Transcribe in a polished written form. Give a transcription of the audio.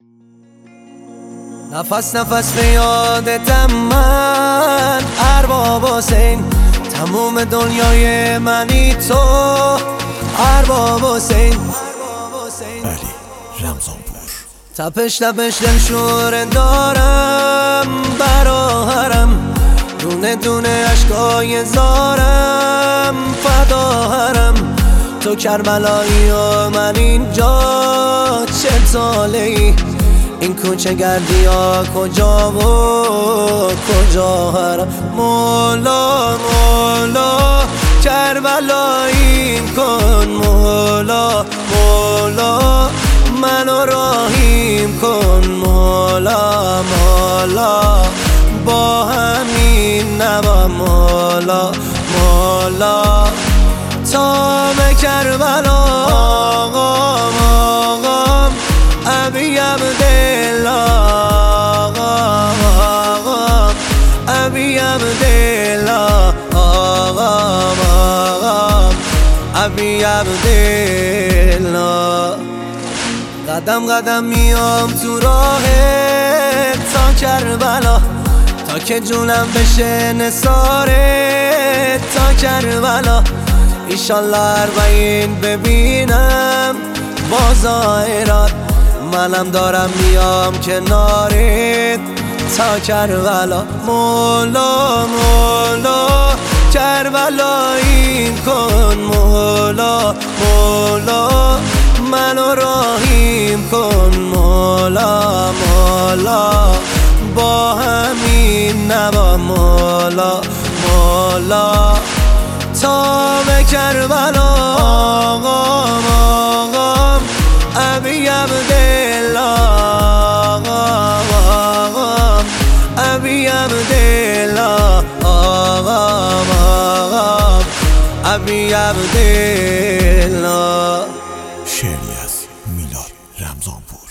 نفس نفس به یادتم من ارباب حسین، تموم دنیای منی تو ارباب حسین. علی رمضانپور. تپش تپش دلشوره دارم براهرم، دونه دونه اشکای زارم فداهرم. تو کربلایی و من اینجا چه ساله ای، این کوچه گردی ها کجا و کجا هرم. مولا مولا کربلایی کن، مولا مولا منو راهیم کن، مولا مولا با همین نوا، مولا مولا تا به کربلا. آقام آقام ابی عبدالله، آقام ابی عبدالله، آقام آقام ابی عبدالله. قدم قدم میام تو راه تا کربلا، تا که جونم بشه نثاره تا کربلا. ایشالله اربعین ببینم با ظاهرات، منم دارم میام کنارت تا کربلا. مولا مولا کربلایی کن، مولا مولا منو راهیم کن، مولا مولا با همین نوا، مولا مولا تا به کربلا. آقام آقام ابی عبدالله، آقام ابی عبدالله، آقام آقام ابی عبدالله. شعری از میلاد رمضانپور.